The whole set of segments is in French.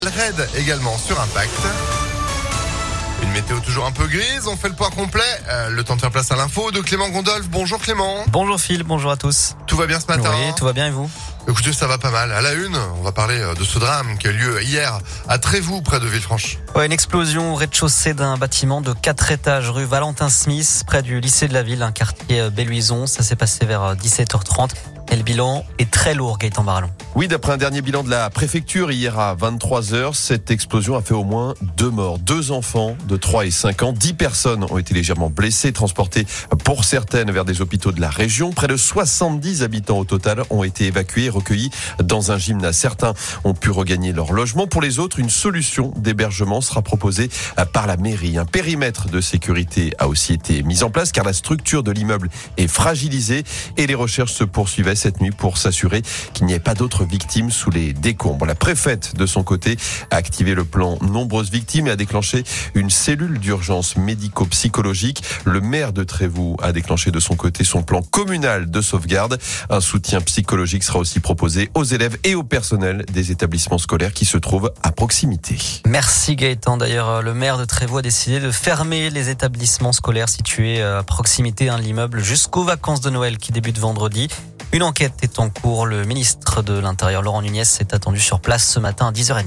Raid également sur Impact. Une météo toujours un peu grise, on fait le point complet. Le temps de faire place à l'info de Clément Gondolf. Bonjour Clément. Bonjour Phil, bonjour à tous. Tout va bien ce matin? Oui, tout va bien et vous? Écoutez, ça va pas mal. À la une, on va parler de ce drame qui a eu lieu hier à Trévoux, près de Villefranche. Ouais, une explosion au rez-de-chaussée d'un bâtiment de 4 étages rue Valentin-Smith, près du lycée de la ville, un quartier Belluison. Ça s'est passé vers 17h30. Et le bilan est très lourd, Gaëtan Barallon. Oui, d'après un dernier bilan de la préfecture hier à 23h, cette explosion a fait au moins 2 morts. 2 enfants de 3 et 5 ans. 10 personnes ont été légèrement blessées, transportées pour certaines vers des hôpitaux de la région. Près de 70 habitants au total ont été évacués et recueillis dans un gymnase. Certains ont pu regagner leur logement. Pour les autres, une solution d'hébergement sera proposée par la mairie. Un périmètre de sécurité a aussi été mis en place car la structure de l'immeuble est fragilisée et les recherches se poursuivaient cette nuit pour s'assurer qu'il n'y ait pas d'autres victimes sous les décombres. La préfète, de son côté, a activé le plan nombreuses victimes et a déclenché une cellule d'urgence médico-psychologique. Le maire de Trévoux a déclenché de son côté son plan communal de sauvegarde. Un soutien psychologique sera aussi proposé aux élèves et au personnel des établissements scolaires qui se trouvent à proximité. Merci Gaëtan. D'ailleurs, le maire de Trévoux a décidé de fermer les établissements scolaires situés à proximité de l'immeuble jusqu'aux vacances de Noël qui débutent vendredi. Une enquête est en cours. Le ministre de l'Intérieur, Laurent Nunez, est attendu sur place ce matin à 10h30.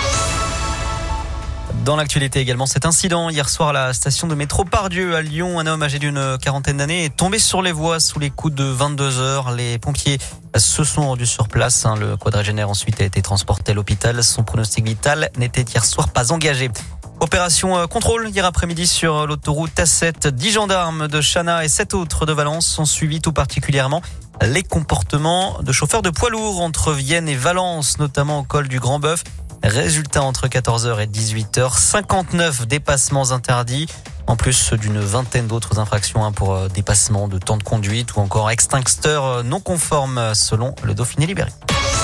Dans l'actualité également, cet incident hier soir à la station de métro Pardieu à Lyon. Un homme âgé d'une quarantaine d'années est tombé sur les voies sous les coups de 22h. Les pompiers se sont rendus sur place. Le quadragénaire ensuite a été transporté à l'hôpital. Son pronostic vital n'était hier soir pas engagé. Opération contrôle hier après-midi sur l'autoroute A7. 10 gendarmes de Chana et 7 autres de Valence sont suivis tout particulièrement les comportements de chauffeurs de poids lourds entre Vienne et Valence, notamment au col du Grand Bœuf. Résultat entre 14h et 18h, 59 dépassements interdits, en plus d'une vingtaine d'autres infractions pour dépassement de temps de conduite ou encore extincteur non conforme selon le Dauphiné Libéré.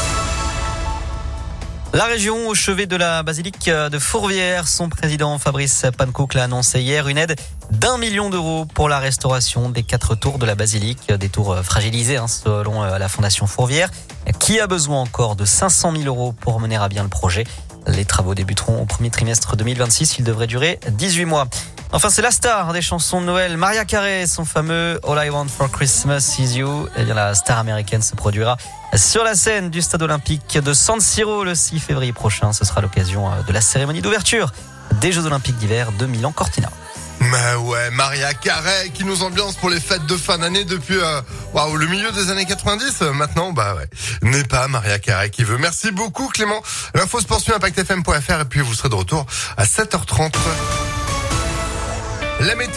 La région au chevet de la basilique de Fourvière, son président Fabrice Pancook l'a annoncé hier, une aide d'1 million d'euros pour la restauration des 4 tours de la basilique, des tours fragilisées selon la Fondation Fourvière, qui a besoin encore de 500 000 euros pour mener à bien le projet. Les travaux débuteront au premier trimestre 2026, ils devraient durer 18 mois. Enfin, c'est la star des chansons de Noël, Mariah Carey, son fameux All I Want for Christmas Is You. Eh bien, la star américaine se produira sur la scène du stade olympique de San Siro le 6 février prochain. Ce sera l'occasion de la cérémonie d'ouverture des Jeux olympiques d'hiver de Milan-Cortina. Mais ouais, Mariah Carey qui nous ambiance pour les fêtes de fin d'année depuis le milieu des années 90. Maintenant, n'est pas Mariah Carey qui veut. Merci beaucoup Clément. L'info se poursuit impactfm.fr et puis vous serez de retour à 7h30. La météo